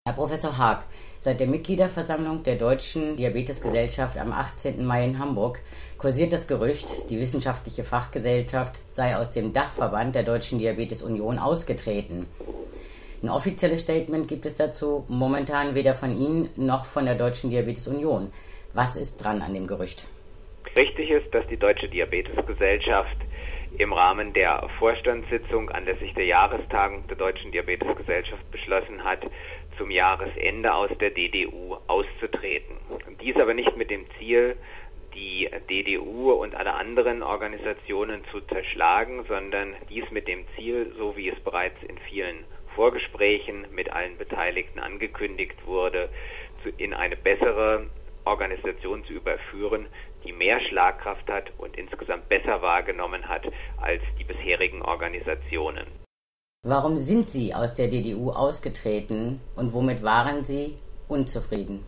Herr Professor Haag, seit der Mitgliederversammlung der Deutschen Diabetesgesellschaft am 18. Mai in Hamburg kursiert das Gerücht, die wissenschaftliche Fachgesellschaft sei aus dem Dachverband der Deutschen Diabetes-Union ausgetreten. Ein offizielles Statement gibt es dazu momentan weder von Ihnen noch von der Deutschen Diabetes-Union. Was ist dran an dem Gerücht? Richtig ist, dass die Deutsche Diabetesgesellschaft im Rahmen der Vorstandssitzung anlässlich der Jahrestagung der Deutschen Diabetesgesellschaft beschlossen hat, zum Jahresende aus der DDU auszutreten. Dies aber nicht mit dem Ziel, die DDU und alle anderen Organisationen zu zerschlagen, sondern dies mit dem Ziel, so wie es bereits in vielen Vorgesprächen mit allen Beteiligten angekündigt wurde, in eine bessere Organisation zu überführen, die mehr Schlagkraft hat und insgesamt besser wahrgenommen hat als die bisherigen Organisationen. Warum sind Sie aus der DDU ausgetreten und womit waren Sie unzufrieden?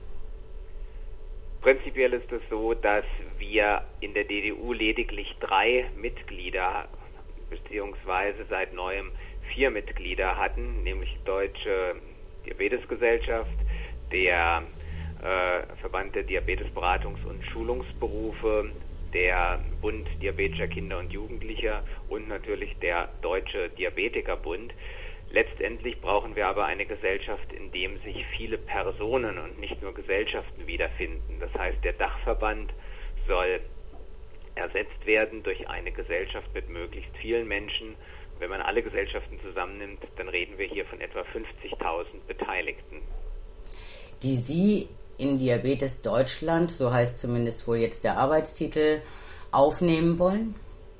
Prinzipiell ist es so, dass wir in der DDU lediglich 3 Mitglieder beziehungsweise seit neuem 4 Mitglieder hatten, nämlich die Deutsche Diabetesgesellschaft, der Verband der Diabetesberatungs- und Schulungsberufe, der Bund Diabetischer Kinder und Jugendlicher und natürlich der Deutsche Diabetikerbund. Letztendlich brauchen wir aber eine Gesellschaft, in dem sich viele Personen und nicht nur Gesellschaften wiederfinden. Das heißt, der Dachverband soll ersetzt werden durch eine Gesellschaft mit möglichst vielen Menschen. Wenn man alle Gesellschaften zusammennimmt, dann reden wir hier von etwa 50.000 Beteiligten. Die Sie in Diabetes Deutschland, so heißt zumindest wohl jetzt der Arbeitstitel, aufnehmen wollen?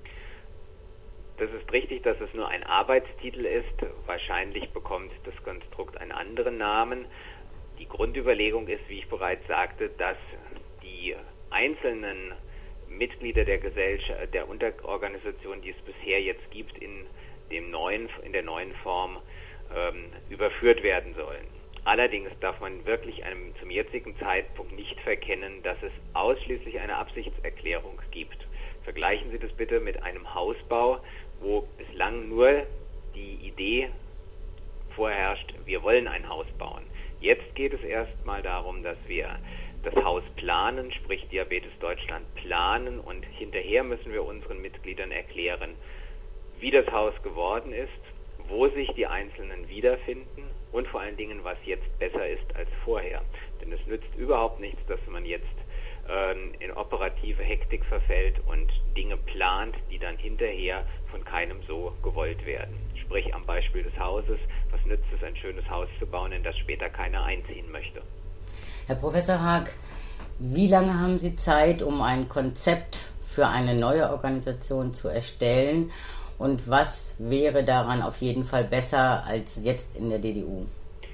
Das ist richtig, dass es nur ein Arbeitstitel ist. Wahrscheinlich bekommt das Konstrukt einen anderen Namen. Die Grundüberlegung ist, wie ich bereits sagte, dass die einzelnen Mitglieder der Gesellschaft, der Unterorganisation, die es bisher jetzt gibt, in der neuen Form überführt werden sollen. Allerdings darf man wirklich zum jetzigen Zeitpunkt nicht verkennen, dass es ausschließlich eine Absichtserklärung gibt. Vergleichen Sie das bitte mit einem Hausbau, wo bislang nur die Idee vorherrscht, wir wollen ein Haus bauen. Jetzt geht es erstmal darum, dass wir das Haus planen, sprich Diabetes Deutschland planen, und hinterher müssen wir unseren Mitgliedern erklären, wie das Haus geworden ist, wo sich die Einzelnen wiederfinden und vor allen Dingen, was jetzt besser ist als vorher. Denn es nützt überhaupt nichts, dass man jetzt in operative Hektik verfällt und Dinge plant, die dann hinterher von keinem so gewollt werden. Sprich am Beispiel des Hauses, was nützt es, ein schönes Haus zu bauen, in das später keiner einziehen möchte. Herr Professor Haag, wie lange haben Sie Zeit, um ein Konzept für eine neue Organisation zu erstellen? Und was wäre daran auf jeden Fall besser als jetzt in der DDU?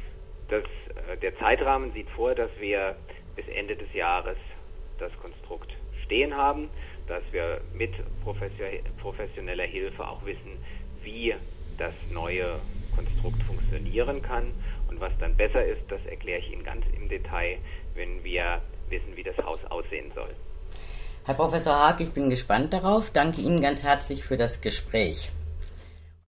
Der Zeitrahmen sieht vor, dass wir bis Ende des Jahres das Konstrukt stehen haben, dass wir mit professioneller Hilfe auch wissen, wie das neue Konstrukt funktionieren kann. Und was dann besser ist, das erkläre ich Ihnen ganz im Detail, wenn wir wissen, wie das Haus aussehen soll. Herr Professor Haag, ich bin gespannt darauf. Danke Ihnen ganz herzlich für das Gespräch.